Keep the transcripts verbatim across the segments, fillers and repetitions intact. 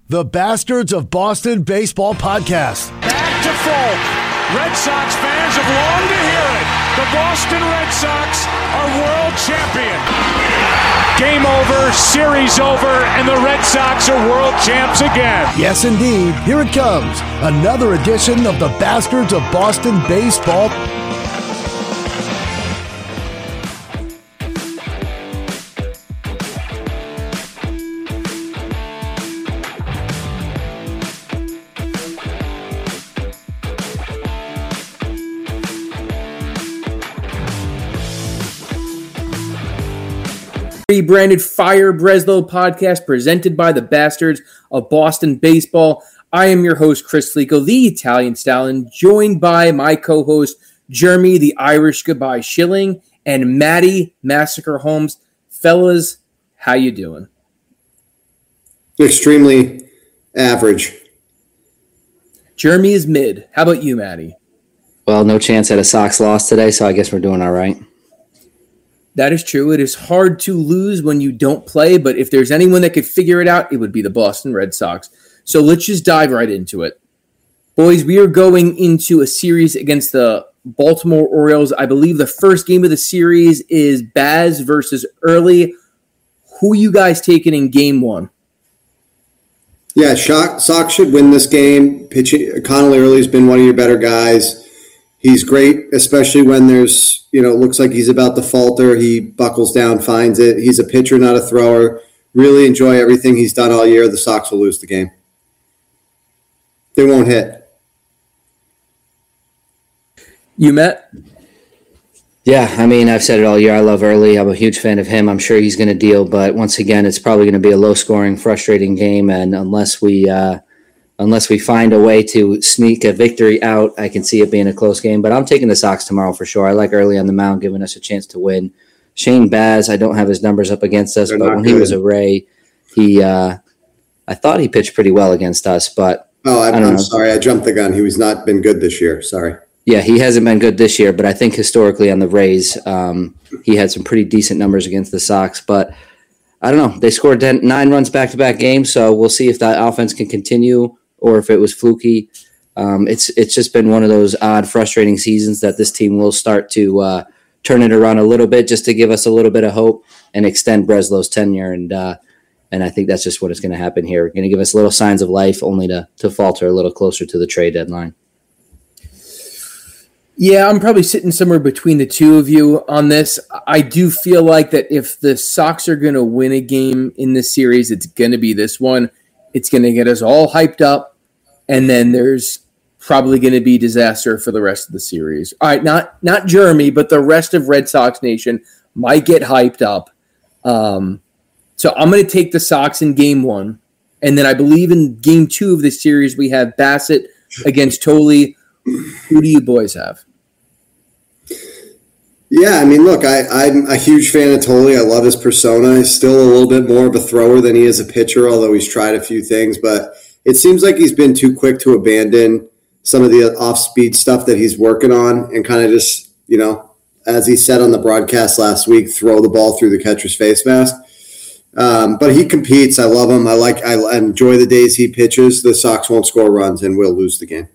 the Bastards of Boston Baseball podcast. Back to Falk. Red Sox fans have longed to hear it. The Boston Red Sox are world champion. Game over, series over, and the Red Sox are world champs again. Yes, indeed. Here it comes. Another edition of the Bastards of Boston Baseball. Rebranded Fire Breslow podcast presented by the Bastards of Boston Baseball. I am your host, Chris Flico, the Italian Stallion, joined by my co-host, Jeremy, the Irish Goodbye Schilling, and Maddie Massacre Holmes. Fellas, how you doing? Extremely average. Jeremy is mid. How about you, Maddie? Well, no chance at a Sox loss today, so I guess we're doing all right. That is true. It is hard to lose when you don't play, but if there's anyone that could figure it out, it would be the Boston Red Sox. So let's just dive right into it. Boys, we are going into a series against the Baltimore Orioles. I believe the first game of the series is Baz versus Early. Who you guys taking in game one? Yeah, Sox should win this game. Pitching, Connolly Early's been one of your better guys. He's great, especially when there's, you know, it looks like he's about to falter. He buckles down, finds it. He's a pitcher, not a thrower. Really enjoy everything he's done all year. The Sox will lose the game. They won't hit. You met? Yeah, I mean, I've said it all year. I love Early. I'm a huge fan of him. I'm sure he's going to deal, but once again, it's probably going to be a low-scoring, frustrating game, and unless we uh, unless we find a way to sneak a victory out, I can see it being a close game. But I'm taking the Sox tomorrow for sure. I like Early on the mound, giving us a chance to win. Shane Baz, I don't have his numbers up against us, They're but when good. He was a Ray, he uh, I thought he pitched pretty well against us, but oh, I'm, I don't I'm know. sorry, I jumped the gun. He was not been good this year. Sorry. Yeah, he hasn't been good this year, but I think historically on the Rays, um, he had some pretty decent numbers against the Sox. But I don't know. They scored ten, nine runs back-to-back games, so we'll see if that offense can continue or if it was fluky. Um, it's it's just been one of those odd, frustrating seasons that this team will start to uh, turn it around a little bit just to give us a little bit of hope and extend Breslow's tenure. And uh, and I think that's just what is going to happen here. Going to give us little signs of life only to to falter a little closer to the trade deadline. Yeah, I'm probably sitting somewhere between the two of you on this. I do feel like that if the Sox are going to win a game in this series, it's going to be this one. It's going to get us all hyped up, and then there's probably going to be disaster for the rest of the series. All right, not not Jeremy, but the rest of Red Sox Nation might get hyped up. Um, so I'm going to take the Sox in game one, and then I believe in game two of this series we have Bassett against Tolley. Who do you boys have? Yeah, I mean, look, I, I'm a huge fan of Tolley. I love his persona. He's still a little bit more of a thrower than he is a pitcher, although he's tried a few things. But it seems like he's been too quick to abandon some of the off-speed stuff that he's working on and kind of just, you know, as he said on the broadcast last week, throw the ball through the catcher's face mask. Um, but he competes. I love him. I like. I enjoy the days he pitches. The Sox won't score runs, and we'll lose the game.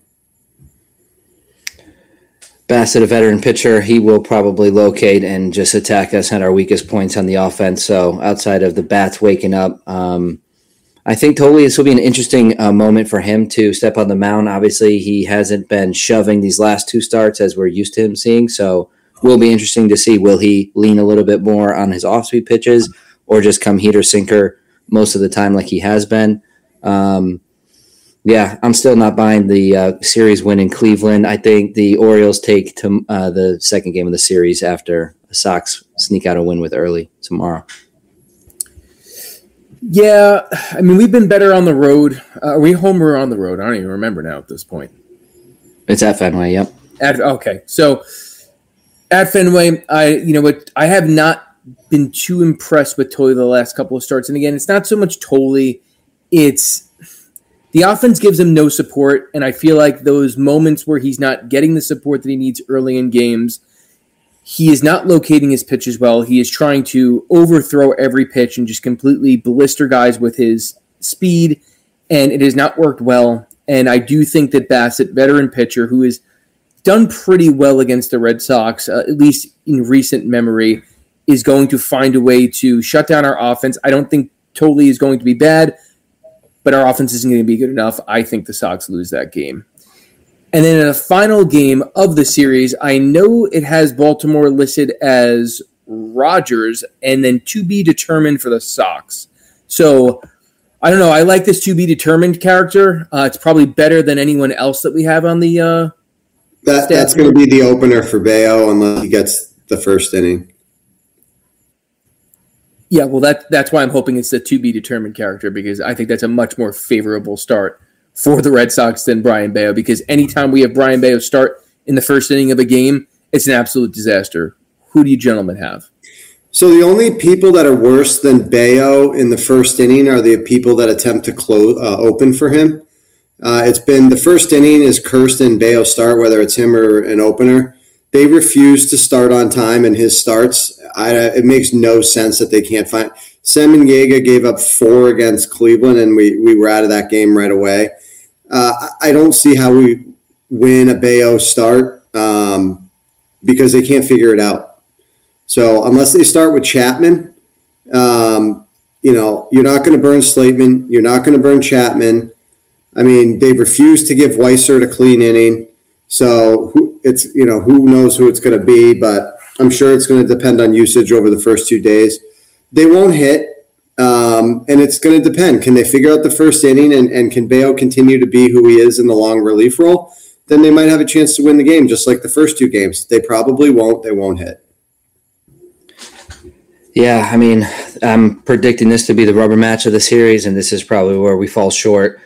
Bassett, a veteran pitcher, he will probably locate and just attack us at our weakest points on the offense. So outside of the bats waking up, um, I think totally this will be an interesting uh, moment for him to step on the mound. Obviously, he hasn't been shoving these last two starts as we're used to him seeing. So will be interesting to see, will he lean a little bit more on his off-speed pitches or just come heater sinker most of the time like he has been? Um, Yeah, I'm still not buying the uh, series win in Cleveland. I think the Orioles take to uh, the second game of the series after the Sox sneak out a win with Early tomorrow. Yeah, I mean, we've been better on the road. Uh, are we home or on the road? I don't even remember now at this point. It's at Fenway, yep. At, okay, so at Fenway, I you know what I have not been too impressed with Tolley the last couple of starts. And again, it's not so much Tolley, it's the offense gives him no support, and I feel like those moments where he's not getting the support that he needs early in games, he is not locating his pitches well. He is trying to overthrow every pitch and just completely blister guys with his speed, and it has not worked well. And I do think that Bassett, veteran pitcher, who has done pretty well against the Red Sox, uh, at least in recent memory, is going to find a way to shut down our offense. I don't think Tolle is going to be bad, but our offense isn't going to be good enough. I think the Sox lose that game. And then in the final game of the series, I know it has Baltimore listed as Rogers and then to be determined for the Sox. So I don't know. I like this to be determined character. Uh, it's probably better than anyone else that we have on the uh, that, That's going to be the opener for Bayo unless he gets the first inning. Yeah, well, that that's why I'm hoping it's the to be determined character, because I think that's a much more favorable start for the Red Sox than Brian Bayo, because anytime we have Brian Bayo start in the first inning of a game, it's an absolute disaster. Who do you gentlemen have? So the only people that are worse than Bayo in the first inning are the people that attempt to close uh, open for him. Uh, it's been the first inning is Kirsten Bayo start, whether it's him or an opener. They refuse to start on time in his starts. I, it makes no sense that they can't find. Semeniega gave up four against Cleveland, and we, we were out of that game right away. Uh, I don't see how we win a Bayo start um, because they can't figure it out. So unless they start with Chapman, um, you know, you're not going to burn Slateman. You're not going to burn Chapman. I mean, they've refused to give Weissert a clean inning. So who, it's, you know, who knows who it's going to be, but I'm sure it's going to depend on usage over the first two days. They won't hit, um, and it's going to depend. Can they figure out the first inning, and, and can Bayo continue to be who he is in the long relief role? Then they might have a chance to win the game, just like the first two games. They probably won't. They won't hit. Yeah, I mean, I'm predicting this to be the rubber match of the series, and this is probably where we fall short.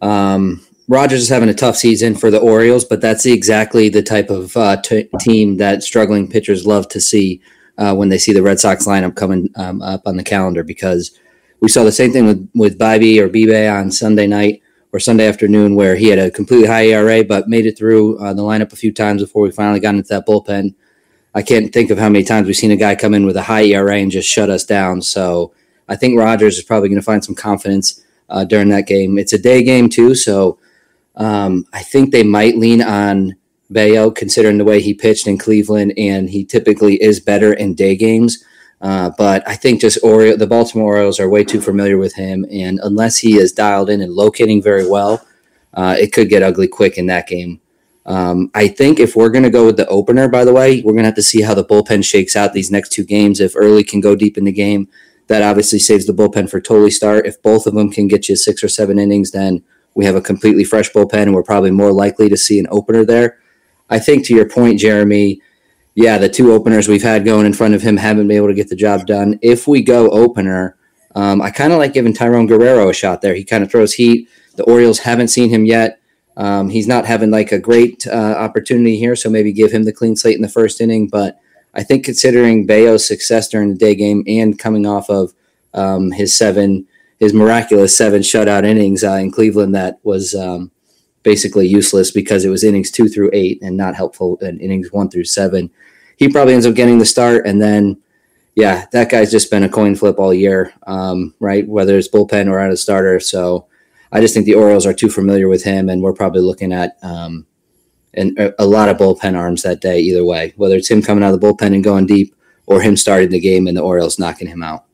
Um, Rogers is having a tough season for the Orioles, but that's exactly the type of uh, t- team that struggling pitchers love to see uh, when they see the Red Sox lineup coming um, up on the calendar, because we saw the same thing with, with Bibee or Bibe on Sunday night or Sunday afternoon, where he had a completely high E R A but made it through uh, the lineup a few times before we finally got into that bullpen. I can't think of how many times we've seen a guy come in with a high E R A and just shut us down. So I think Rogers is probably going to find some confidence uh, during that game. It's a day game too, so Um, I think they might lean on Bayo, considering the way he pitched in Cleveland, and he typically is better in day games. Uh, but I think just Oriole, the Baltimore Orioles are way too familiar with him, and unless he is dialed in and locating very well, uh, it could get ugly quick in that game. Um, I think if we're going to go with the opener, by the way, we're going to have to see how the bullpen shakes out these next two games. If Early can go deep in the game, that obviously saves the bullpen for Tolle start. If both of them can get you six or seven innings, then we have a completely fresh bullpen, and we're probably more likely to see an opener there. I think to your point, Jeremy, yeah, the two openers we've had going in front of him haven't been able to get the job done. If we go opener, um, I kind of like giving Tyrone Guerrero a shot there. He kind of throws heat. The Orioles haven't seen him yet. Um, he's not having like a great uh, opportunity here, so maybe give him the clean slate in the first inning. But I think considering Bayo's success during the day game and coming off of um, his seven – his miraculous seven shutout innings uh, in Cleveland that was um, basically useless because it was innings two through eight and not helpful in innings one through seven. He probably ends up getting the start, and then, yeah, that guy's just been a coin flip all year, um, right, whether it's bullpen or out of starter. So I just think the Orioles are too familiar with him, and we're probably looking at um, an, a lot of bullpen arms that day either way, whether it's him coming out of the bullpen and going deep or him starting the game and the Orioles knocking him out.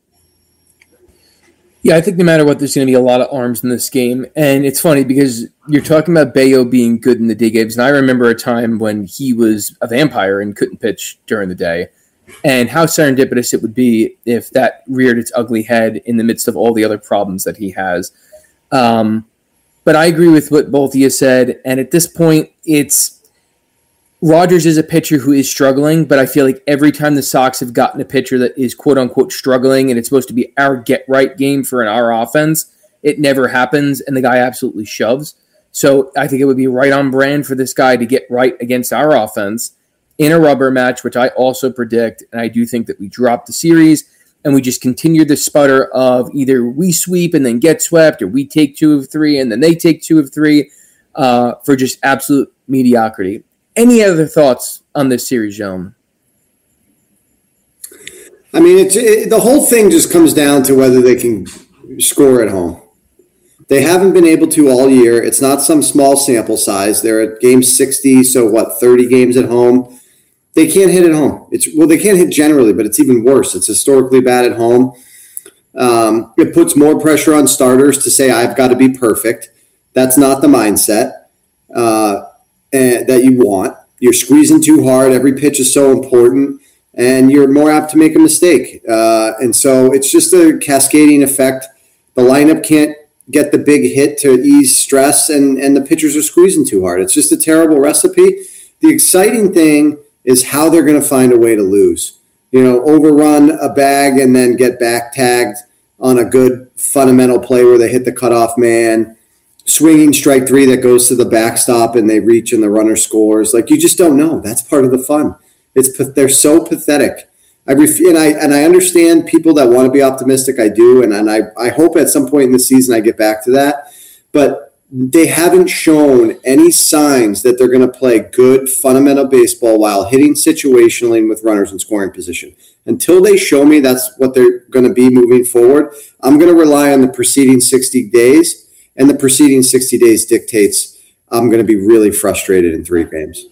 Yeah, I think no matter what, there's going to be a lot of arms in this game. And it's funny because you're talking about Bayo being good in the day games. And I remember a time when he was a vampire and couldn't pitch during the day. And how serendipitous it would be if that reared its ugly head in the midst of all the other problems that he has. Um, but I agree with what both of you said. And at this point, it's Rogers is a pitcher who is struggling, but I feel like every time the Sox have gotten a pitcher that is quote-unquote struggling and it's supposed to be our get-right game for our offense, it never happens, and the guy absolutely shoves. So I think it would be right on brand for this guy to get right against our offense in a rubber match, which I also predict, and I do think that we drop the series and we just continue the sputter of either we sweep and then get swept, or we take two of three and then they take two of three uh, for just absolute mediocrity. Any other thoughts on this series, gentlemen? I mean, it's it, the whole thing just comes down to whether they can score at home. They haven't been able to all year. It's not some small sample size. They're at game sixty, so what, thirty games at home? They can't hit at home. It's well, they can't hit generally, but it's even worse. It's historically bad at home. Um, it puts more pressure on starters to say, I've got to be perfect. That's not the mindset uh, and, that you want. You're squeezing too hard. Every pitch is so important, and you're more apt to make a mistake. Uh, and so it's just a cascading effect. The lineup can't get the big hit to ease stress, and, and the pitchers are squeezing too hard. It's just a terrible recipe. The exciting thing is how they're going to find a way to lose. You know, overrun a bag and then get back tagged on a good fundamental play where they hit the cutoff man, swinging strike three that goes to the backstop and they reach and the runner scores. Like, you just don't know. That's part of the fun. It's they're so pathetic. I ref, and I and I understand people that want to be optimistic. I do, and and I I hope at some point in the season I get back to that. But they haven't shown any signs that they're going to play good fundamental baseball while hitting situationally and with runners in scoring position. Until they show me that's what they're going to be moving forward, I'm going to rely on the preceding sixty days, and the preceding sixty days dictates I'm going to be really frustrated in three games.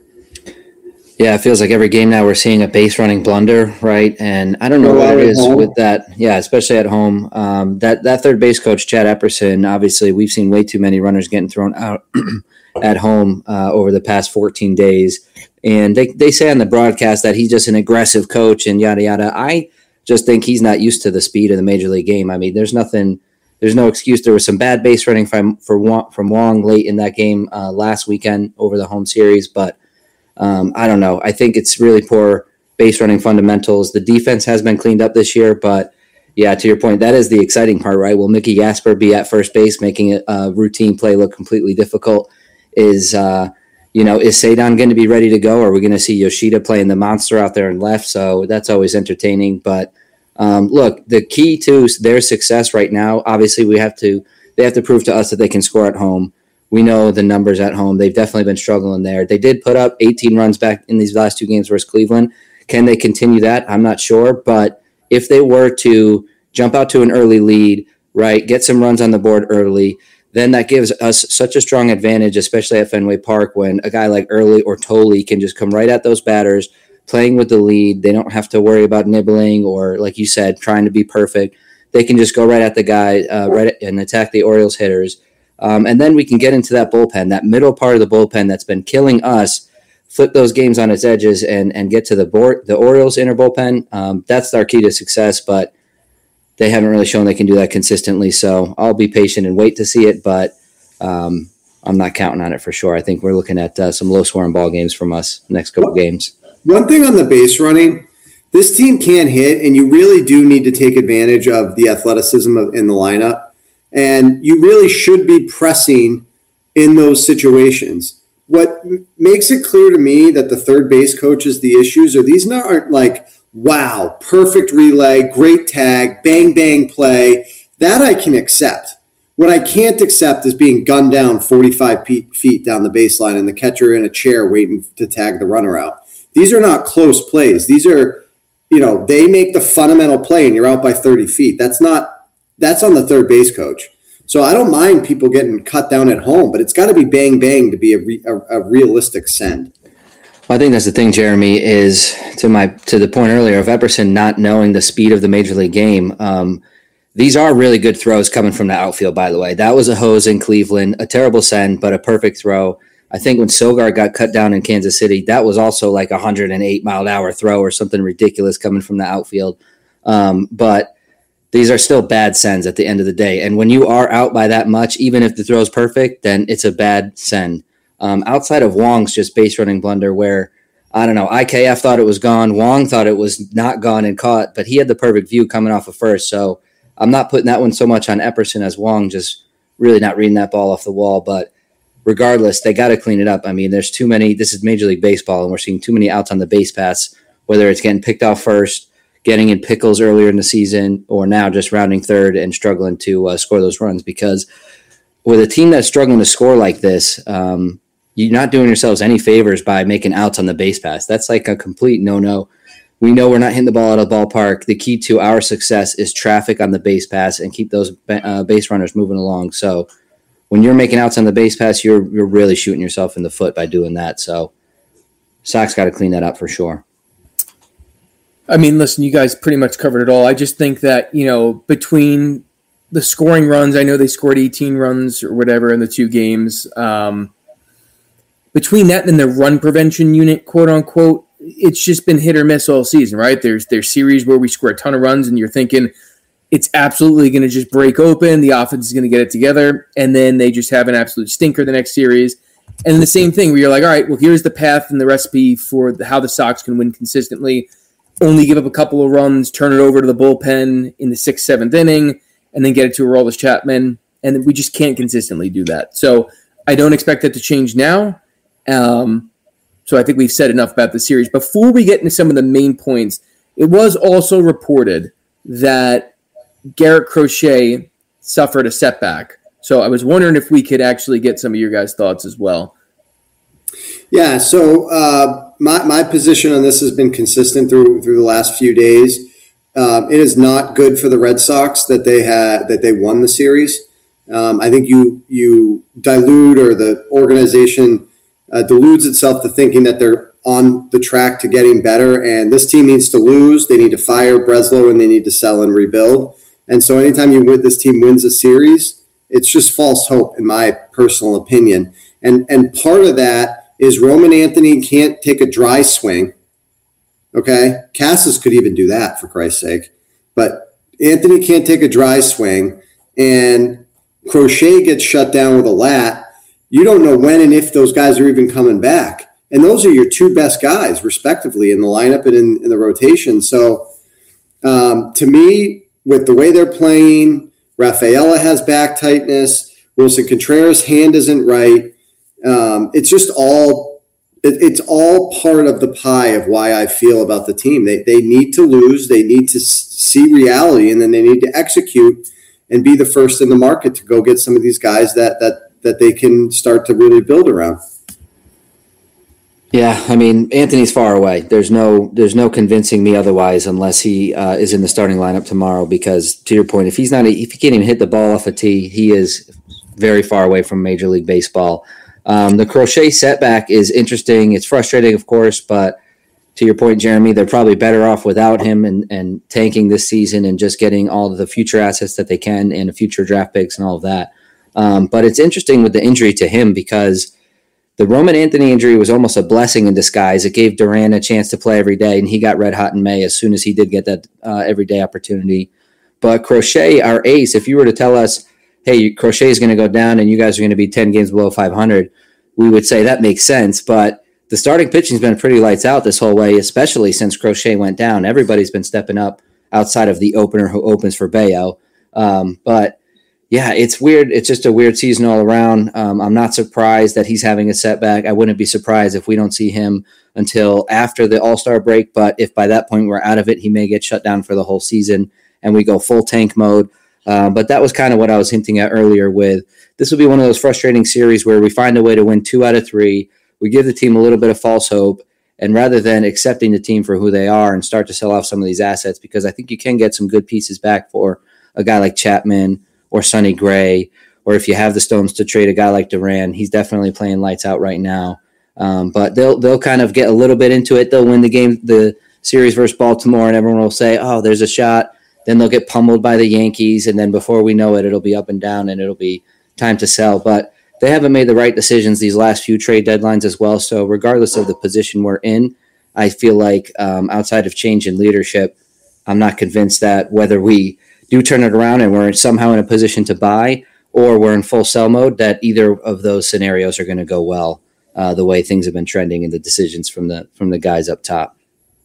Yeah, it feels like every game now we're seeing a base running blunder, right? And I don't know what it is with that. Yeah, especially at home. Um, that that third base coach, Chad Epperson, obviously we've seen way too many runners getting thrown out at home uh, over the past fourteen days. And they, they say on the broadcast that he's just an aggressive coach and yada, yada. I just think he's not used to the speed of the Major League game. I mean, there's nothing – there's no excuse. There was some bad base running from, for, from Wong late in that game uh, last weekend over the home series, but – Um, I don't know. I think it's really poor base running fundamentals. The defense has been cleaned up this year, but yeah, to your point, that is the exciting part, right? Will Mickey Gasper be at first base, making a, a routine play look completely difficult? Is, uh, you know, is Cedon going to be ready to go? Or are we going to see Yoshida playing the monster out there in left? So that's always entertaining. But um, look, the key to their success right now, obviously we have to, they have to prove to us that they can score at home. We know the numbers at home. They've definitely been struggling there. They did put up eighteen runs back in these last two games versus Cleveland. Can they continue that? I'm not sure. But if they were to jump out to an early lead, right, get some runs on the board early, then that gives us such a strong advantage, especially at Fenway Park, when a guy like Early or Tolley can just come right at those batters, playing with the lead. They don't have to worry about nibbling or, like you said, trying to be perfect. They can just go right at the guy uh, right and attack the Orioles hitters. Um, and then we can get into that bullpen, that middle part of the bullpen that's been killing us, flip those games on its edges and and get to the board, the Orioles inner bullpen. Um, that's our key to success, but they haven't really shown they can do that consistently. So I'll be patient and wait to see it, but um, I'm not counting on it for sure. I think we're looking at uh, some low-scoring ball games from us next couple well, games. One thing on the base running, this team can hit, and you really do need to take advantage of the athleticism of, in the lineup. And you really should be pressing in those situations. What m- makes it clear to me that the third base coach is the issues are these not aren't like, wow, perfect relay, great tag, bang, bang play. That I can accept. What I can't accept is being gunned down forty-five feet down the baseline and the catcher in a chair waiting to tag the runner out. These are not close plays. These are, you know, they make the fundamental play and you're out by thirty feet. That's not, That's on the third base coach. So I don't mind people getting cut down at home, but it's got to be bang, bang to be a, re, a, a realistic send. Well, I think that's the thing, Jeremy, is to my to the point earlier of Epperson not knowing the speed of the Major League game. Um, these are really good throws coming from the outfield, by the way. That was a hose in Cleveland, a terrible send, but a perfect throw. I think when Sogard got cut down in Kansas City, that was also like a one hundred eight mile an hour throw or something ridiculous coming from the outfield. Um, but these are still bad sends at the end of the day. And when you are out by that much, even if the throw is perfect, then it's a bad send. Um, outside of Wong's just base running blunder where, I don't know, I K F thought it was gone. Wong thought it was not gone and caught, but he had the perfect view coming off of first. So I'm not putting that one so much on Epperson as Wong just really not reading that ball off the wall. But regardless, they got to clean it up. I mean, there's too many. This is Major League Baseball, and we're seeing too many outs on the base paths, whether it's getting picked off first, getting in pickles earlier in the season, or now just rounding third and struggling to uh, score those runs. Because with a team that's struggling to score like this, um, you're not doing yourselves any favors by making outs on the base pass. That's like a complete no-no. we know we're not hitting the ball out of the ballpark. The key to our success is traffic on the base pass and keep those uh, base runners moving along. So when you're making outs on the base pass, you're you're really shooting yourself in the foot by doing that. So Sox got to clean that up for sure. I mean, listen, you guys pretty much covered it all. I just think that, you know, between the scoring runs, I know they scored eighteen runs or whatever in the two games. Um, between that and the run prevention unit, quote unquote, it's just been hit or miss all season, right? There's there's series where we score a ton of runs and you're thinking it's absolutely going to just break open. The offense is going to get it together. And then they just have an absolute stinker the next series. And the same thing where you're like, all right, well, here's the path and the recipe for the, how the Sox can win consistently. Only give up a couple of runs, turn it over to the bullpen in the sixth, seventh inning, and then get it to Aroldis Chapman. And we just can't consistently do that. So I don't expect that to change now. Um, so I think we've said enough about the series. Before we get into some of the main points, it was also reported that Garrett Crochet suffered a setback. So I was wondering if we could actually get some of your guys' thoughts as well. Yeah, so uh, my my position on this has been consistent through through the last few days. Um, it is not good for the Red Sox that they had that they won the series. Um, I think you you dilute, or the organization uh, deludes itself to thinking that they're on the track to getting better. And this team needs to lose. They need to fire Breslow, and they need to sell and rebuild. And so anytime you win, this team wins a series, it's just false hope, in my personal opinion. And and part of that is Roman Anthony can't take a dry swing. Okay? Casas could even do that, for Christ's sake. But Anthony can't take a dry swing, and Crochet gets shut down with a lat. You don't know when and if those guys are even coming back. And those are your two best guys, respectively, in the lineup and in, in the rotation. So um, to me, with the way they're playing, Rafaela has back tightness. Wilson Contreras' hand isn't right. Um, it's just all it, it's all part of the pie of why I feel about the team. They they need to lose. They need to see reality, and then they need to execute and be the first in the market to go get some of these guys that that that they can start to really build around. Yeah, I mean, Anthony's far away. There's no there's no convincing me otherwise unless he uh, is in the starting lineup tomorrow, because to your point, if he's not, if he can't even hit the ball off a tee, he is very far away from Major League Baseball. Um, the Crochet setback is interesting. It's frustrating, of course, but to your point, Jeremy, they're probably better off without him and, and tanking this season and just getting all of the future assets that they can and the future draft picks and all of that. Um, but it's interesting with the injury to him, because the Roman Anthony injury was almost a blessing in disguise. It gave Duran a chance to play every day, and he got red hot in May as soon as he did get that uh, everyday opportunity. But Crochet, our ace, if you were to tell us, hey, Crochet is going to go down and you guys are going to be ten games below five hundred, we would say that makes sense. But the starting pitching has been pretty lights out this whole way, especially since Crochet went down. Everybody's been stepping up outside of the opener who opens for Bayo. Um, but yeah, it's weird. It's just a weird season all around. Um, I'm not surprised that he's having a setback. I wouldn't be surprised if we don't see him until after the All-Star break. But if by that point we're out of it, he may get shut down for the whole season and we go full tank mode. Uh, but that was kind of what I was hinting at earlier with this will be one of those frustrating series where we find a way to win two out of three. We give the team a little bit of false hope. And rather than accepting the team for who they are and start to sell off some of these assets, because I think you can get some good pieces back for a guy like Chapman or Sonny Gray, or if you have the stones to trade a guy like Duran, he's definitely playing lights out right now. Um, but they'll they'll kind of get a little bit into it. They'll win the game, the series versus Baltimore, and everyone will say, oh, there's a shot. Then they'll get pummeled by the Yankees, and then before we know it, it'll be up and down, and it'll be time to sell. But they haven't made the right decisions these last few trade deadlines as well. So regardless of the position we're in, I feel like um, outside of change in leadership, I'm not convinced that whether we do turn it around and we're somehow in a position to buy or we're in full sell mode, that either of those scenarios are going to go well uh, the way things have been trending and the decisions from the from the guys up top.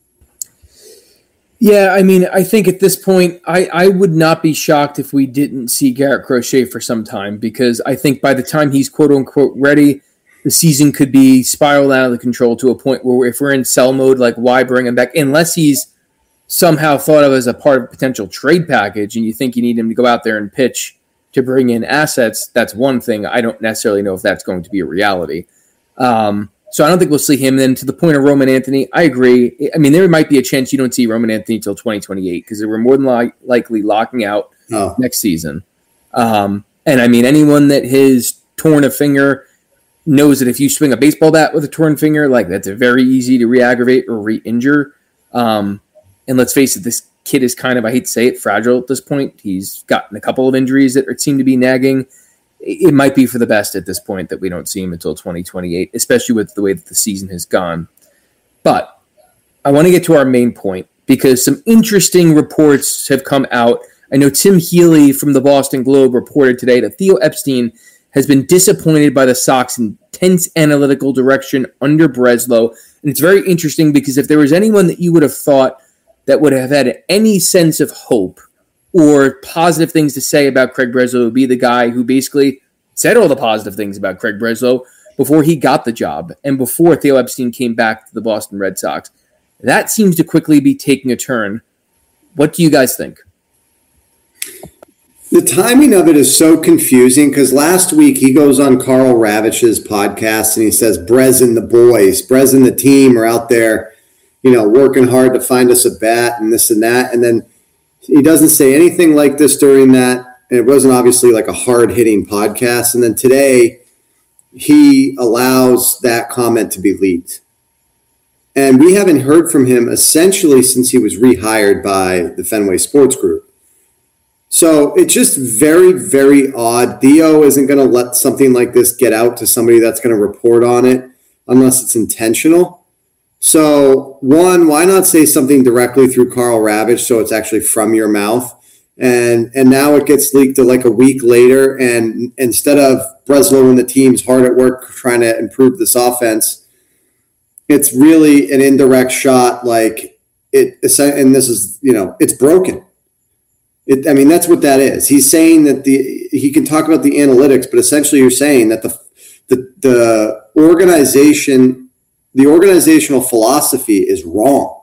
Yeah, I mean, I think at this point, I, I would not be shocked if we didn't see Garrett Crochet for some time, because I think by the time he's quote-unquote ready, the season could be spiraled out of control to a point where if we're in sell mode, like, why bring him back? Unless he's somehow thought of as a part of a potential trade package and you think you need him to go out there and pitch to bring in assets, that's one thing. I don't necessarily know if that's going to be a reality. Um, So I don't think we'll see him. Then to the point of Roman Anthony, I agree. I mean, there might be a chance you don't see Roman Anthony until twenty twenty-eight because they were more than li- likely locking out oh. next season. Um, and I mean, anyone that has torn a finger knows that if you swing a baseball bat with a torn finger, like that's a very easy to re-aggravate or re-injure. Um, and let's face it, this kid is kind of, I hate to say it, fragile at this point. He's gotten a couple of injuries that seem to be nagging. It might be for the best at this point that we don't see him until twenty twenty-eight, especially with the way that the season has gone. But I want to get to our main point because some interesting reports have come out. I know Tim Healy from the Boston Globe reported today that Theo Epstein has been disappointed by the Sox intense analytical direction under Breslow. And it's very interesting because if there was anyone that you would have thought that would have had any sense of hope or positive things to say about Craig Breslow, would be the guy who basically said all the positive things about Craig Breslow before he got the job and before Theo Epstein came back to the Boston Red Sox. That seems to quickly be taking a turn. What do you guys think? The timing of it is so confusing because last week he goes on Carl Ravitch's podcast and he says Brez and the boys, Brez and the team are out there, you know, working hard to find us a bat and this and that. And then he doesn't say anything like this during that. And it wasn't obviously like a hard-hitting podcast. And then today he allows that comment to be leaked. And we haven't heard from him essentially since he was rehired by the Fenway Sports Group. So it's just very, very odd. Theo isn't going to let something like this get out to somebody that's going to report on it unless it's intentional. So, one, why not say something directly through Carl Ravitch so it's actually from your mouth? And and now it gets leaked to like a week later, and instead of Breslow and the team's hard at work trying to improve this offense, it's really an indirect shot like it, and this is, you know, it's broken. It, I mean, that's what that is. He's saying that the he can talk about the analytics, but essentially you're saying that the the, the organization – the organizational philosophy is wrong.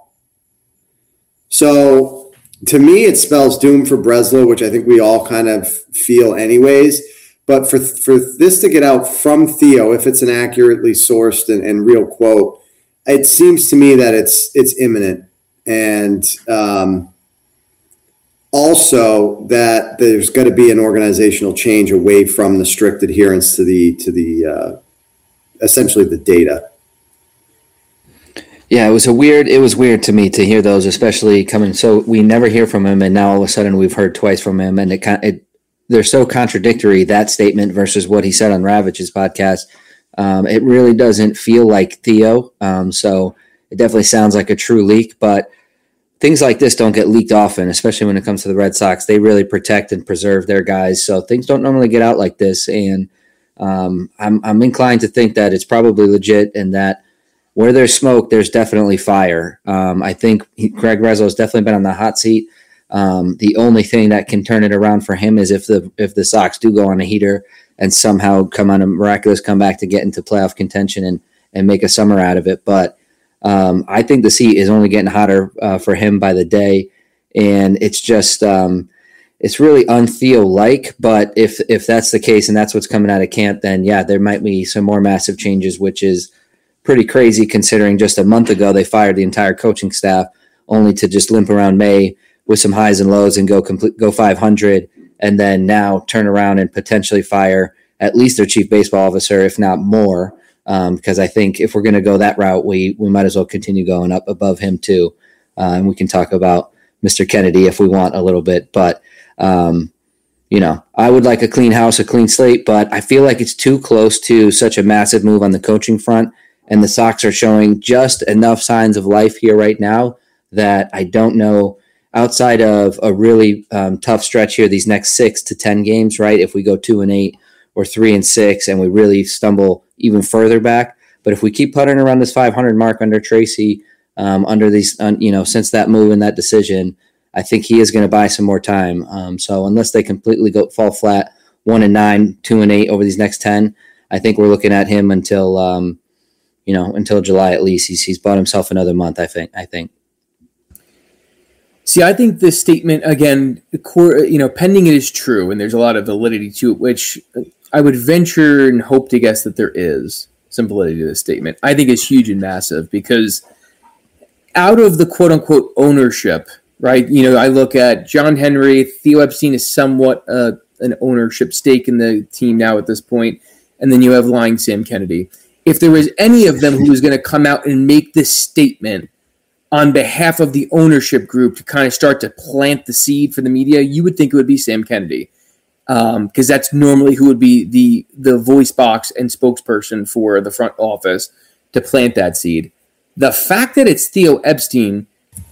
So to me, it spells doom for Breslow, which I think we all kind of feel anyways. But for for this to get out from Theo, if it's an accurately sourced and, and real quote, it seems to me that it's it's imminent. And um, also that there's got to be an organizational change away from the strict adherence to the to the uh, essentially the data. Yeah, it was a weird. It was weird to me to hear those, especially coming. So we never hear from him, and now all of a sudden we've heard twice from him, and it it they're so contradictory, that statement versus what he said on Ravitch's podcast. Um, it really doesn't feel like Theo. Um, so it definitely sounds like a true leak, but things like this don't get leaked often, especially when it comes to the Red Sox. They really protect and preserve their guys, so things don't normally get out like this. And um, I'm I'm inclined to think that it's probably legit, and that where there's smoke, there's definitely fire. Um, I think he, Craig Breslow has definitely been on the hot seat. Um, the only thing that can turn it around for him is if the if the Sox do go on a heater and somehow come on a miraculous comeback to get into playoff contention and and make a summer out of it. But um, I think the seat is only getting hotter uh, for him by the day, and it's just um, it's really un-Theo-like. But if if that's the case and that's what's coming out of camp, then yeah, there might be some more massive changes, which is pretty crazy considering just a month ago they fired the entire coaching staff only to just limp around May with some highs and lows and go complete, go five hundred, and then now turn around and potentially fire at least their chief baseball officer, if not more, um, because I think if we're going to go that route, we we might as well continue going up above him too. Uh, and we can talk about Mister Kennedy if we want a little bit, but um, you know, I would like a clean house, a clean slate, but I feel like it's too close to such a massive move on the coaching front. And the Sox are showing just enough signs of life here right now that I don't know, outside of a really um, tough stretch here, these next six to ten games, right? If we go two and eight or three and six and we really stumble even further back. But if we keep puttering around this five hundred mark under Tracy, um, under these, uh, you know, since that move and that decision, I think he is going to buy some more time. Um, so unless they completely go fall flat, one and nine, two and eight over these next ten, I think we're looking at him until, um, you know, until July at least. He's he's bought himself another month, I think. I think. See, I think this statement, again, you know, pending it is true, and there's a lot of validity to it, which I would venture and hope to guess that there is. some validity to this statement. I think it's huge and massive because out of the quote-unquote ownership, right, you know, I look at John Henry, Theo Epstein is somewhat uh, an ownership stake in the team now at this point, and then you have lying Sam Kennedy. If there was any of them who was going to come out and make this statement on behalf of the ownership group to kind of start to plant the seed for the media, you would think it would be Sam Kennedy. Because um, that's normally who would be the the voice box and spokesperson for the front office to plant that seed. The fact that it's Theo Epstein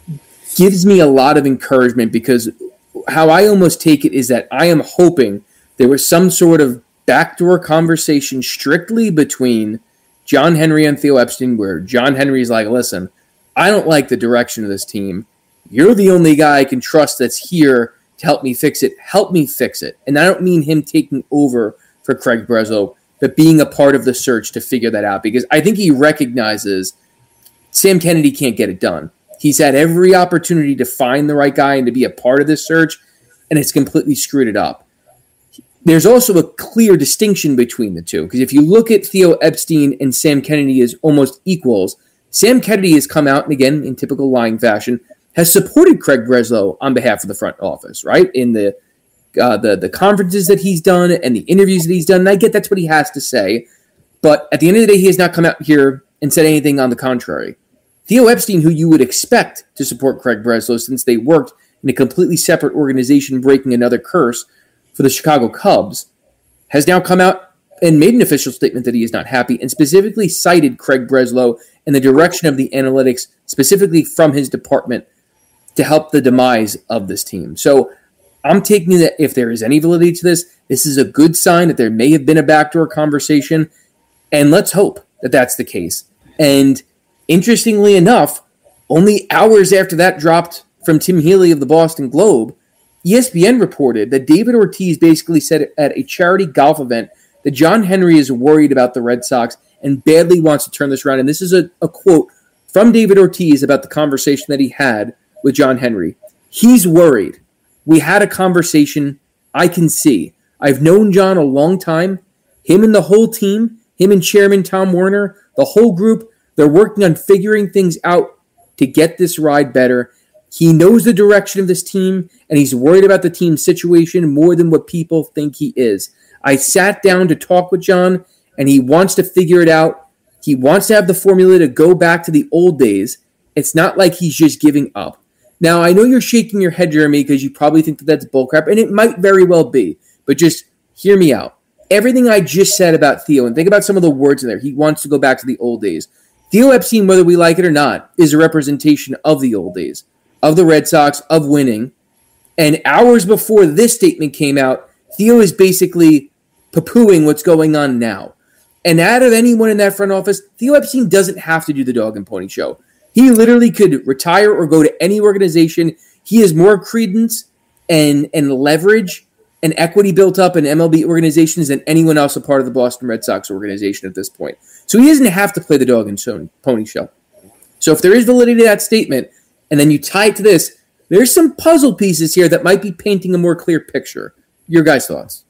gives me a lot of encouragement because how I almost take it is that I am hoping there was some sort of backdoor conversation strictly between John Henry and Theo Epstein where John Henry's like, listen, I don't like the direction of this team. You're the only guy I can trust that's here to help me fix it. Help me fix it. And I don't mean him taking over for Craig Breslow, but being a part of the search to figure that out because I think he recognizes Sam Kennedy can't get it done. He's had every opportunity to find the right guy and to be a part of this search, and it's completely screwed it up. There's also a clear distinction between the two, because if you look at Theo Epstein and Sam Kennedy as almost equals, Sam Kennedy has come out and, again, in typical lying fashion, has supported Craig Breslow on behalf of the front office, right? In the uh, the the conferences that he's done and the interviews that he's done, and I get that's what he has to say, but at the end of the day, he has not come out here and said anything on the contrary. Theo Epstein, who you would expect to support Craig Breslow since they worked in a completely separate organization breaking another curse for the Chicago Cubs, has now come out and made an official statement that he is not happy and specifically cited Craig Breslow and the direction of the analytics, specifically from his department, to help the demise of this team. So I'm taking that if there is any validity to this, this is a good sign that there may have been a backdoor conversation, and let's hope that that's the case. And interestingly enough, only hours after that dropped from Tim Healy of the Boston Globe, E S P N reported that David Ortiz basically said at a charity golf event that John Henry is worried about the Red Sox and badly wants to turn this around. And this is a, a quote from David Ortiz about the conversation that he had with John Henry. He's worried. We had a conversation. I can see. I've known John a long time. Him and the whole team, him and Chairman Tom Werner, the whole group, they're working on figuring things out to get this ride better. He knows the direction of this team, and he's worried about the team's situation more than what people think he is. I sat down to talk with John, and he wants to figure it out. He wants to have the formula to go back to the old days. It's not like he's just giving up. Now, I know you're shaking your head, Jeremy, because you probably think that that's bullcrap, and it might very well be, but just hear me out. Everything I just said about Theo, and think about some of the words in there. He wants to go back to the old days. Theo Epstein, whether we like it or not, is a representation of the old days, of the Red Sox, of winning. And hours before this statement came out, Theo is basically poo-pooing what's going on now. And out of anyone in that front office, Theo Epstein doesn't have to do the dog and pony show. He literally could retire or go to any organization. He has more credence and, and leverage and equity built up in M L B organizations than anyone else a part of the Boston Red Sox organization at this point. So he doesn't have to play the dog and pony show. So if there is validity to that statement, and then you tie it to this, there's some puzzle pieces here that might be painting a more clear picture. Your guys' thoughts?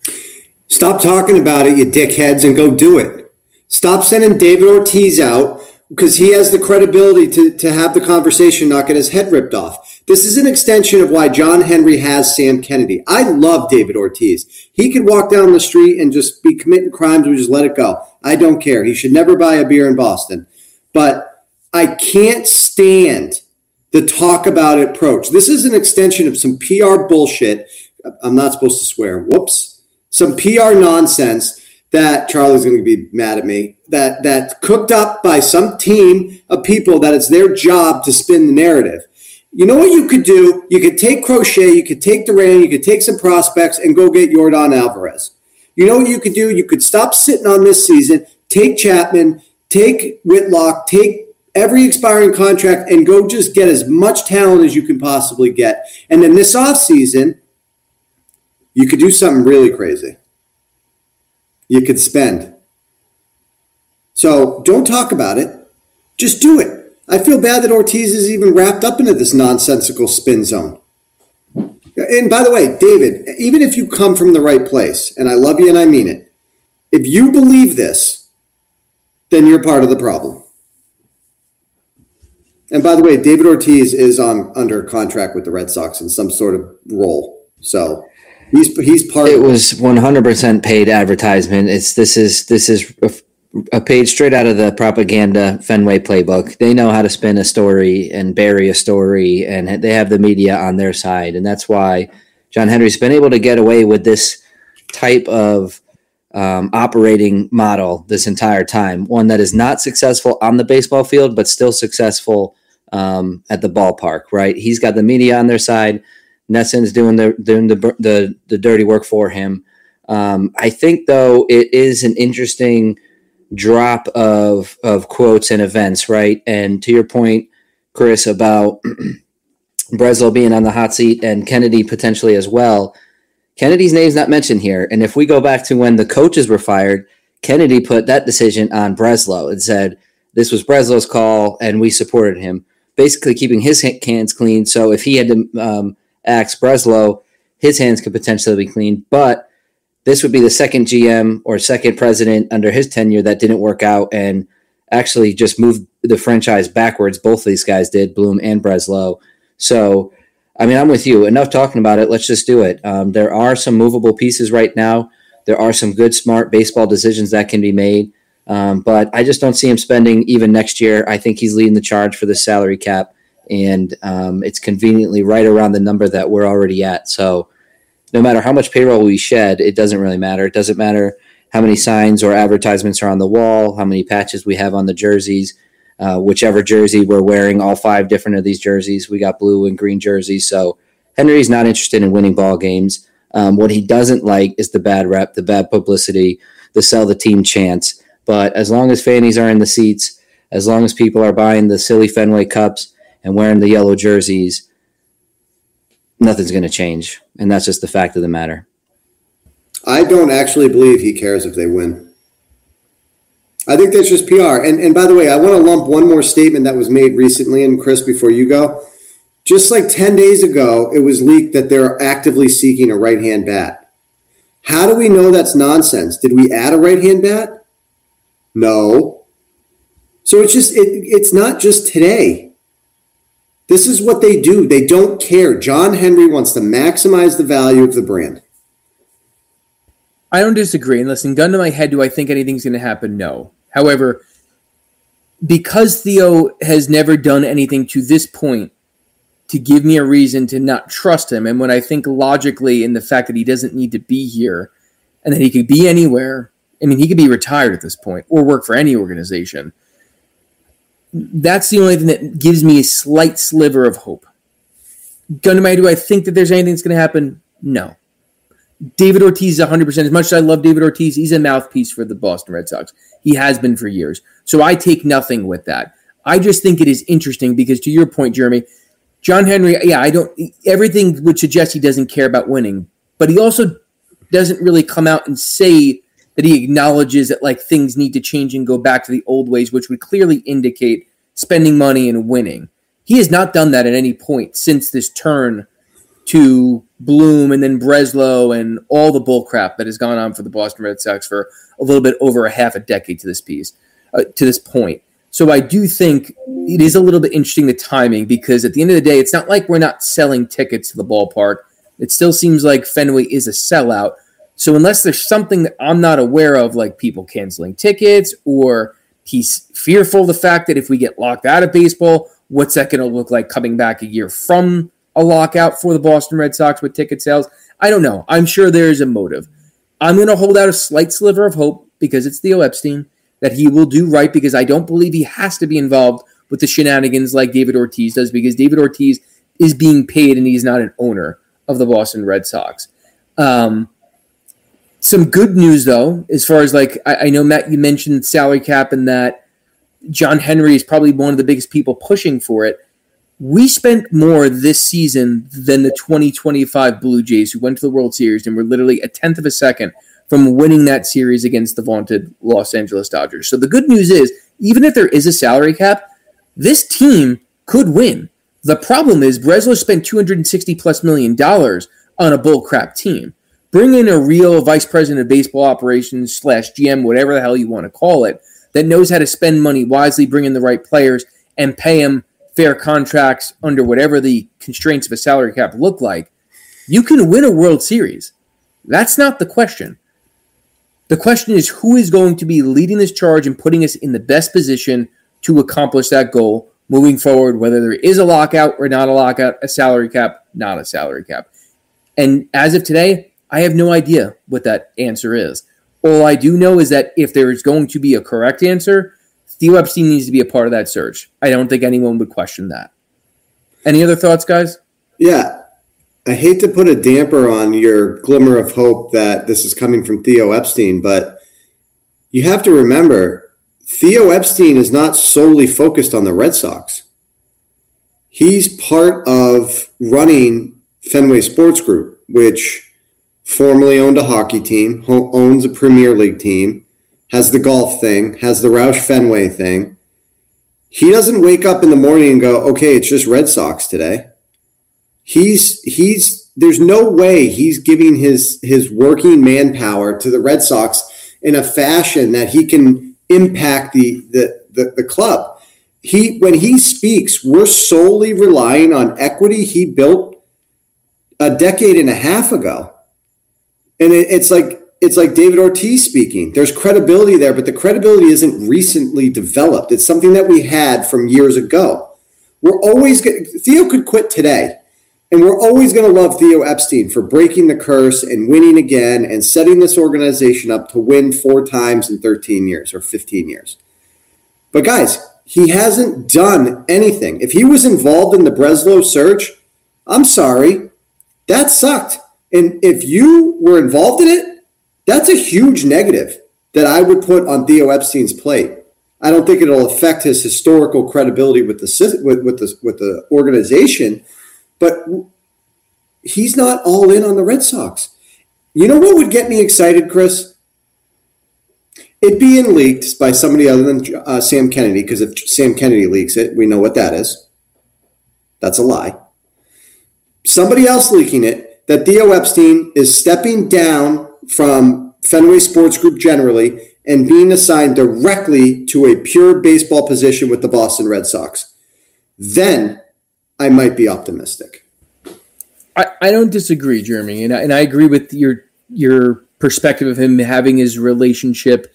Stop talking about it, you dickheads, and go do it. Stop sending David Ortiz out because he has the credibility to, to have the conversation, not get his head ripped off. This is an extension of why John Henry has Sam Kennedy. I love David Ortiz. He could walk down the street and just be committing crimes and just let it go. I don't care. He should never buy a beer in Boston. But I can't stand the talk about it approach. This is an extension of some P R bullshit. I'm not supposed to swear. Whoops. Some P R nonsense that Charlie's going to be mad at me, that that cooked up by some team of people that it's their job to spin the narrative. You know what you could do? You could take Crochet, you could take Duran, you could take some prospects and go get Yordan Alvarez. You know what you could do? You could stop sitting on this season, take Chapman, take Whitlock, take every expiring contract and go just get as much talent as you can possibly get. And then this offseason, you could do something really crazy. You could spend. So don't talk about it. Just do it. I feel bad that Ortiz is even wrapped up into this nonsensical spin zone. And by the way, David, even if you come from the right place, and I love you and I mean it, if you believe this, then you're part of the problem. And by the way, David Ortiz is on under contract with the Red Sox in some sort of role. So he's he's part it of it. Was one hundred percent paid advertisement. It's this is this is a, a page straight out of the propaganda Fenway playbook. They know how to spin a story and bury a story, and they have the media on their side. And that's why John Henry's been able to get away with this type of um, operating model this entire time. One that is not successful on the baseball field, but still successful um, at the ballpark, right? He's got the media on their side. Nesson's doing the doing the the, the dirty work for him. Um, I think, though, it is an interesting drop of of quotes and events, right? And to your point, Chris, about Breslow being on the hot seat and Kennedy potentially as well. Kennedy's name's not mentioned here. And if we go back to when the coaches were fired, Kennedy put that decision on Breslow and said this was Breslow's call and we supported him, basically keeping his hands clean. So if he had to um, ask Breslow, his hands could potentially be clean. But this would be the second G M or second president under his tenure that didn't work out and actually just moved the franchise backwards. Both of these guys did, Bloom and Breslow. So, I mean, I'm with you. Enough talking about it. Let's just do it. Um, there are some movable pieces right now. There are some good, smart baseball decisions that can be made. Um, but I just don't see him spending even next year. I think he's leading the charge for the salary cap. And um, it's conveniently right around the number that we're already at. So no matter how much payroll we shed, it doesn't really matter. It doesn't matter how many signs or advertisements are on the wall, how many patches we have on the jerseys. Uh, whichever jersey we're wearing, all five different of these jerseys. We got blue and green jerseys. So Henry's not interested in winning ball games. Um, what he doesn't like is the bad rep, the bad publicity, the sell the team chants. But as long as fannies are in the seats, as long as people are buying the silly Fenway cups and wearing the yellow jerseys, nothing's going to change. And that's just the fact of the matter. I don't actually believe he cares if they win. I think that's just P R. And and by the way, I want to lump one more statement that was made recently, and Chris, before you go. Just like ten days ago, it was leaked that they're actively seeking a right-hand bat. How do we know that's nonsense? Did we add a right-hand bat? No. So it's just it, it's not just today. This is what they do. They don't care. John Henry wants to maximize the value of the brand. I don't disagree. And listen, gun to my head, do I think anything's going to happen? No. However, because Theo has never done anything to this point to give me a reason to not trust him, and when I think logically in the fact that he doesn't need to be here and that he could be anywhere, I mean, he could be retired at this point or work for any organization, that's the only thing that gives me a slight sliver of hope. Gun to my head, do I think that there's anything that's going to happen? No. David Ortiz is one hundred percent. As much as I love David Ortiz, he's a mouthpiece for the Boston Red Sox. He has been for years. So I take nothing with that. I just think it is interesting because, to your point, Jeremy, John Henry, yeah, I don't. Everything would suggest he doesn't care about winning, but he also doesn't really come out and say that he acknowledges that like things need to change and go back to the old ways, which would clearly indicate spending money and winning. He has not done that at any point since this turn to Bloom and then Breslow and all the bullcrap that has gone on for the Boston Red Sox for a little bit over a half a decade to this piece, uh, to this point. So I do think it is a little bit interesting, the timing, because at the end of the day, it's not like we're not selling tickets to the ballpark. It still seems like Fenway is a sellout. So unless there's something that I'm not aware of, like people canceling tickets, or he's fearful of the fact that if we get locked out of baseball, what's that going to look like coming back a year from a lockout for the Boston Red Sox with ticket sales? I don't know. I'm sure there's a motive. I'm going to hold out a slight sliver of hope because it's Theo Epstein that he will do right, because I don't believe he has to be involved with the shenanigans like David Ortiz does, because David Ortiz is being paid and he's not an owner of the Boston Red Sox. Um, some good news, though, as far as like, I, I know, Matt, you mentioned salary cap and that John Henry is probably one of the biggest people pushing for it. We spent more this season than the twenty twenty-five Blue Jays, who went to the World Series and were literally a tenth of a second from winning that series against the vaunted Los Angeles Dodgers. So the good news is, even if there is a salary cap, this team could win. The problem is Breslow spent two hundred sixty plus million dollars on a bullcrap team. Bring in a real vice president of baseball operations slash G M, whatever the hell you want to call it, that knows how to spend money wisely, bring in the right players, and pay them fair contracts under whatever the constraints of a salary cap look like, you can win a World Series. That's not the question. The question is who is going to be leading this charge and putting us in the best position to accomplish that goal moving forward, whether there is a lockout or not a lockout, a salary cap, not a salary cap. And as of today, I have no idea what that answer is. All I do know is that if there is going to be a correct answer, Theo Epstein needs to be a part of that search. I don't think anyone would question that. Any other thoughts, guys? Yeah. I hate to put a damper on your glimmer of hope that this is coming from Theo Epstein, but you have to remember, Theo Epstein is not solely focused on the Red Sox. He's part of running Fenway Sports Group, which formerly owned a hockey team, owns a Premier League team, has the golf thing, has the Roush Fenway thing. He doesn't wake up in the morning and go, okay, it's just Red Sox today. He's he's there's no way he's giving his his working manpower to the Red Sox in a fashion that he can impact the the the, the club. He when he speaks, we're solely relying on equity he built a decade and a half ago. And it, it's like it's like David Ortiz speaking. There's credibility there, but the credibility isn't recently developed. It's something that we had from years ago. We're always going Theo could quit today. And we're always going to love Theo Epstein for breaking the curse and winning again and setting this organization up to win four times in thirteen years or fifteen years. But guys, he hasn't done anything. If he was involved in the Breslow search, I'm sorry, that sucked. And if you were involved in it, that's a huge negative that I would put on Theo Epstein's plate. I don't think it'll affect his historical credibility with the with, with the with the organization. But he's not all in on the Red Sox. You know what would get me excited, Chris? It being leaked by somebody other than uh, Sam Kennedy, because if Sam Kennedy leaks it, we know what that is. That's a lie. Somebody else leaking it, that Theo Epstein is stepping down from Fenway Sports Group generally and being assigned directly to a pure baseball position with the Boston Red Sox. Then I might be optimistic. I, I don't disagree, Jeremy, and I, and I agree with your your perspective of him having his relationship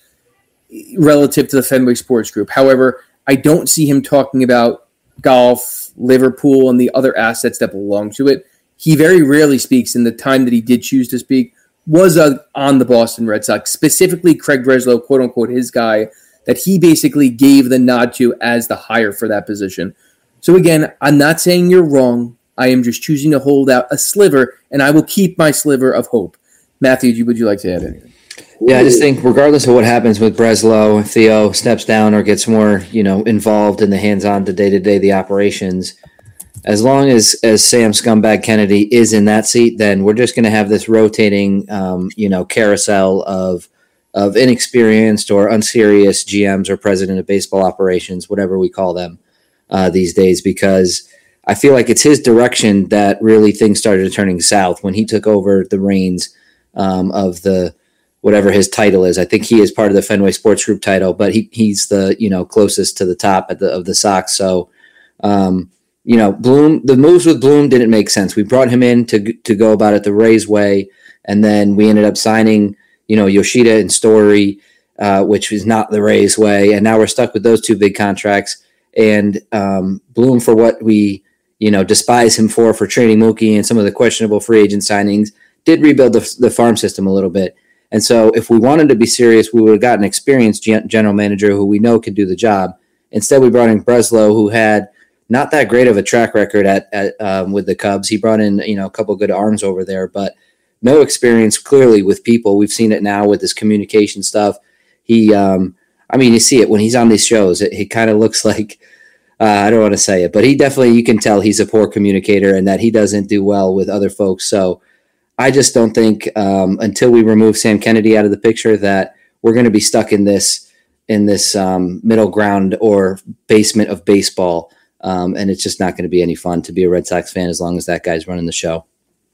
relative to the Fenway Sports Group. However, I don't see him talking about golf, Liverpool, and the other assets that belong to it. He very rarely speaks, and the time that he did choose to speak was uh, on the Boston Red Sox, specifically Craig Breslow, quote-unquote, his guy, that he basically gave the nod to as the hire for that position. So again, I'm not saying you're wrong. I am just choosing to hold out a sliver, and I will keep my sliver of hope. Matthew, would you like to add anything? Yeah, I just think regardless of what happens with Breslow, if Theo steps down or gets more, you know, involved in the hands-on, the day-to-day, the operations, as long as, as Sam Scumbag Kennedy is in that seat, then we're just going to have this rotating, um, you know, carousel of of inexperienced or unserious G Ms or president of baseball operations, whatever we call them. Uh, these days, because I feel like it's his direction that really things started turning south when he took over the reins um, of the whatever his title is. I think he is part of the Fenway Sports Group title, but he he's the you know closest to the top at the, of the Sox. So um, you know, Bloom, the moves with Bloom didn't make sense. We brought him in to to go about it the Rays way, and then we ended up signing you know Yoshida and Story, uh, which is not the Rays way, and now we're stuck with those two big contracts. And um, Bloom, for what we, you know, despise him for, for trading Mookie and some of the questionable free agent signings, did rebuild the, the farm system a little bit. And so if we wanted to be serious, we would have gotten an experienced general manager who we know could do the job. Instead, we brought in Breslow, who had not that great of a track record at, at um, with the Cubs. He brought in, you know, a couple good arms over there, but no experience clearly with people. We've seen it now with this communication stuff. He, um, I mean, you see it when he's on these shows. It, it kind of looks like, uh, I don't want to say it, but he definitely, you can tell he's a poor communicator and that he doesn't do well with other folks. So I just don't think um, until we remove Sam Kennedy out of the picture that we're going to be stuck in this in this um, middle ground or basement of baseball. Um, and it's just not going to be any fun to be a Red Sox fan as long as that guy's running the show.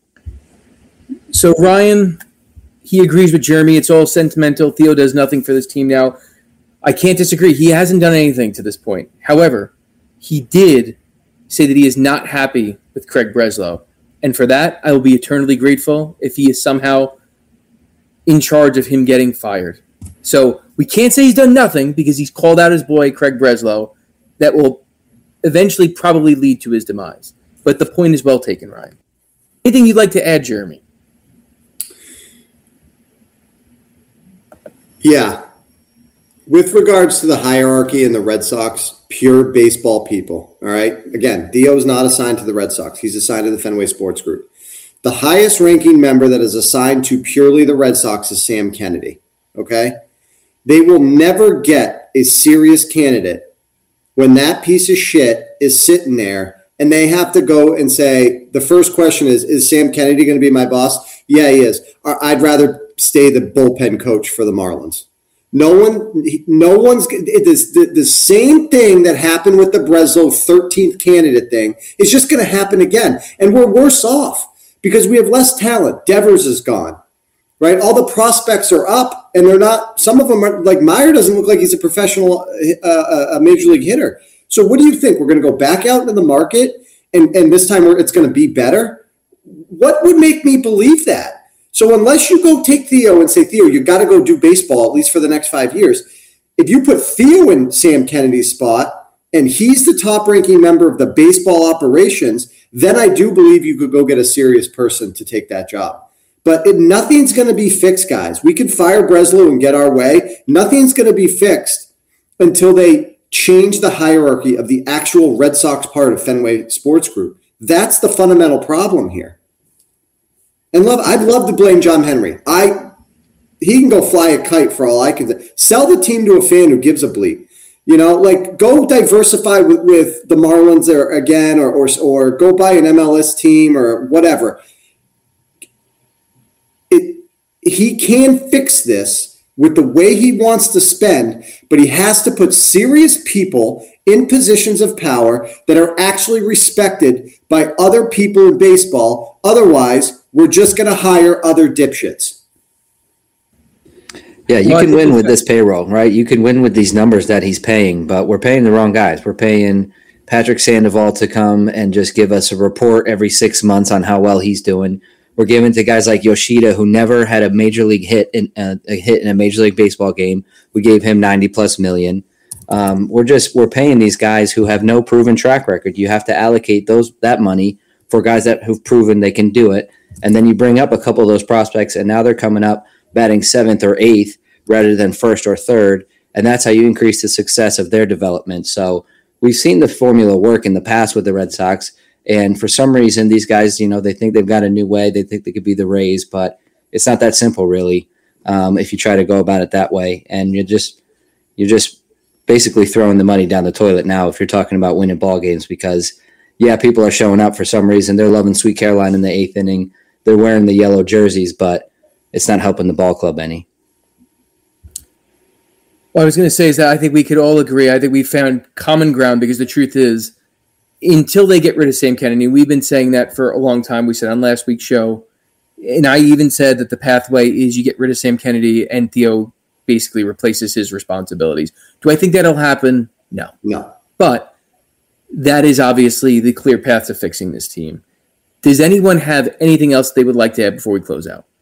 So Ryan, he agrees with Jeremy. It's all sentimental. Theo does nothing for this team now. I can't disagree. He hasn't done anything to this point. However, he did say that he is not happy with Craig Breslow. And for that, I will be eternally grateful if he is somehow in charge of him getting fired. So we can't say he's done nothing because he's called out his boy, Craig Breslow. That will eventually probably lead to his demise. But the point is well taken, Ryan. Anything you'd like to add, Jeremy? Yeah. With regards to the hierarchy in the Red Sox, pure baseball people, all right? Again, Theo is not assigned to the Red Sox. He's assigned to the Fenway Sports Group. The highest ranking member that is assigned to purely the Red Sox is Sam Kennedy, okay? They will never get a serious candidate when that piece of shit is sitting there and they have to go and say, the first question is, is Sam Kennedy going to be my boss? Yeah, he is. I'd rather stay the bullpen coach for the Marlins. No one, no one's, it is the, the same thing that happened with the Breslow thirteenth candidate thing is just going to happen again. And we're worse off because we have less talent. Devers is gone, right? All the prospects are up and they're not, some of them are, like Meyer doesn't look like he's a professional, uh, a major league hitter. So what do you think? We're going to go back out into the market and, and this time it's going to be better? What would make me believe that? So unless you go take Theo and say, Theo, you got to go do baseball at least for the next five years. If you put Theo in Sam Kennedy's spot and he's the top-ranking member of the baseball operations, then I do believe you could go get a serious person to take that job. But it, nothing's going to be fixed, guys. We could fire Breslow and get our way. Nothing's going to be fixed until they change the hierarchy of the actual Red Sox part of Fenway Sports Group. That's the fundamental problem here. And love, I'd love to blame John Henry. I, he can go fly a kite for all I can say. Sell the team to a fan who gives a bleep. You know, like go diversify with, with the Marlins or again, or, or or go buy an M L S team or whatever. It he can fix this with the way he wants to spend, but he has to put serious people in positions of power that are actually respected by other people in baseball. Otherwise, we're just going to hire other dipshits. Yeah, you can win with this payroll, right? You can win with these numbers that he's paying, but we're paying the wrong guys. We're paying Patrick Sandoval to come and just give us a report every six months on how well he's doing. We're giving to guys like Yoshida, who never had a major league hit in uh, a hit in a major league baseball game. We gave him ninety plus million. Um, we're just we're paying these guys who have no proven track record. You have to allocate those that money for guys that who've proven they can do it. And then you bring up a couple of those prospects, and now they're coming up batting seventh or eighth rather than first or third. And that's how you increase the success of their development. So we've seen the formula work in the past with the Red Sox. And for some reason, these guys, you know, they think they've got a new way. They think they could be the Rays, but it's not that simple, really, um, if you try to go about it that way. And you're just you're just basically throwing the money down the toilet now if you're talking about winning ball games because, yeah, people are showing up for some reason. They're loving Sweet Caroline in the eighth inning. They're wearing the yellow jerseys, but it's not helping the ball club any. What I was going to say is that I think we could all agree. I think we found common ground because the truth is, until they get rid of Sam Kennedy, we've been saying that for a long time. We said on last week's show, and I even said that the pathway is you get rid of Sam Kennedy and Theo basically replaces his responsibilities. Do I think that'll happen? No. No. But that is obviously the clear path to fixing this team. Does anyone have anything else they would like to add before we close out?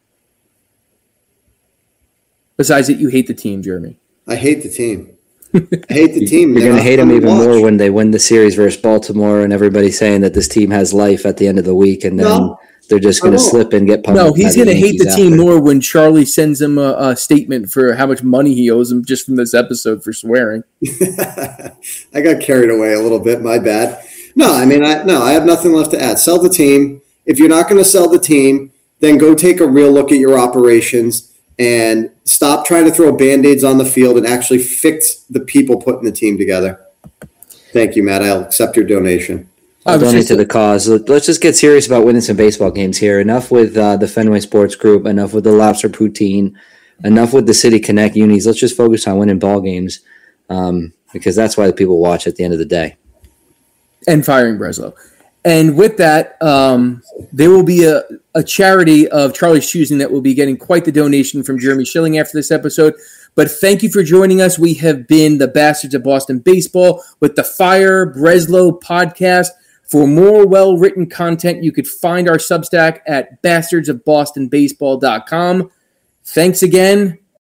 Besides that you hate the team, Jeremy. I hate the team. I hate the team. You're going to hate them even watch. more when they win the series versus Baltimore and everybody's saying that this team has life at the end of the week, and then no, they're just going to slip and get pumped. No, he's going to hate the team more when Charlie sends him a, a statement for how much money he owes him just from this episode for swearing. I got carried away a little bit. My bad. No, I mean, I no, I have nothing left to add. Sell the team. If you're not going to sell the team, then go take a real look at your operations and stop trying to throw Band-Aids on the field and actually fix the people putting the team together. Thank you, Matt. I'll accept your donation. I'll donate to the cause. Let's just get serious about winning some baseball games here. Enough with uh, the Fenway Sports Group. Enough with the Lobster Poutine. Enough with the City Connect unis. Let's just focus on winning ball games um, because that's why the people watch at the end of the day. And firing Breslow. And with that, um, there will be a, a charity of Charlie's choosing that will be getting quite the donation from Jeremy Schilling after this episode. But thank you for joining us. We have been the Bastards of Boston Baseball with the Fire Breslow podcast. For more well-written content, you could find our Substack at bastards of boston baseball dot com. Thanks again.